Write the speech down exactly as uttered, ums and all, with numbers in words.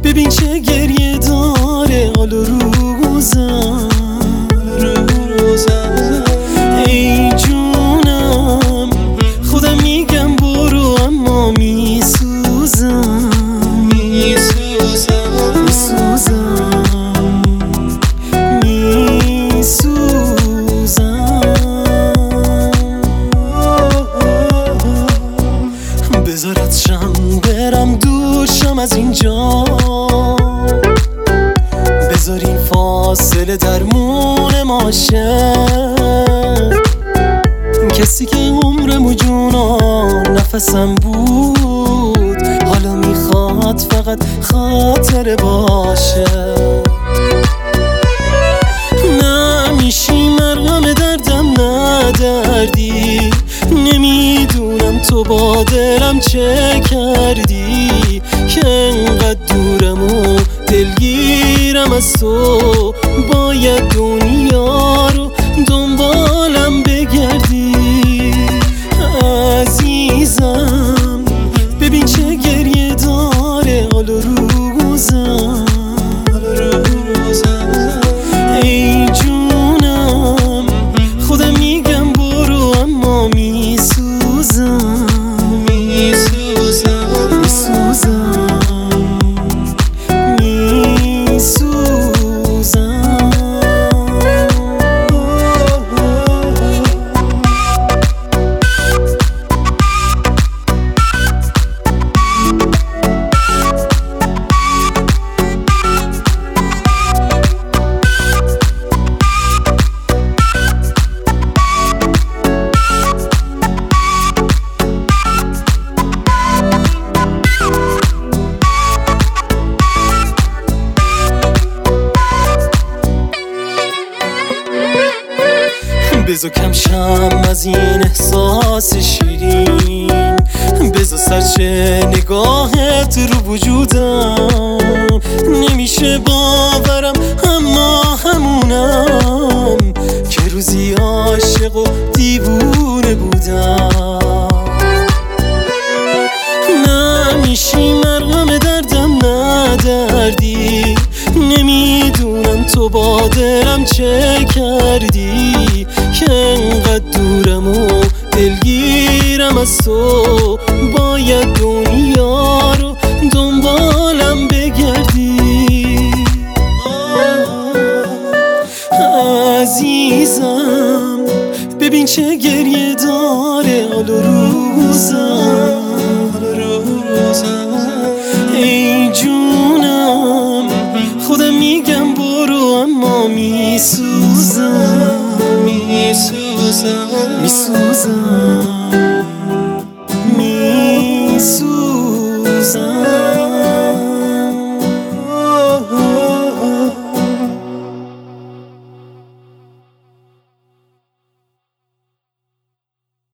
ببین چه گریه داره حال و روزم. ای جونم خودم میگم برو اما میسوزم میسوزم میسوزم. بذارت شم برم دور شم از اینجا، بذارین فاصله درمون ماشه. کسی که عمرم و جونا نفسم بود حالا میخواد فقط خاطر باشه. نمیشی مرهم دردم نه دردی، نمیدونم تو با دلم چه کردی که انقدر دورم و دلگیرم از تو. باید دنیا رو دنبالم بگردی عزیزم. ببین چه گریه داره حال و روزم. ای جونم خودم میگم برو اما میسوزم میسوزم میسوزم. بزا کم شم از این احساس شیرین، بزا سرچه نگاهت رو وجودم. نمیشه باورم اما همونم که روزی عاشق و دیوونه بودم. نمیشی مرهم دردم نه دردی، نمیدونم تو با دلم چه کردی که انقدر دورم و دلگیرم از تو.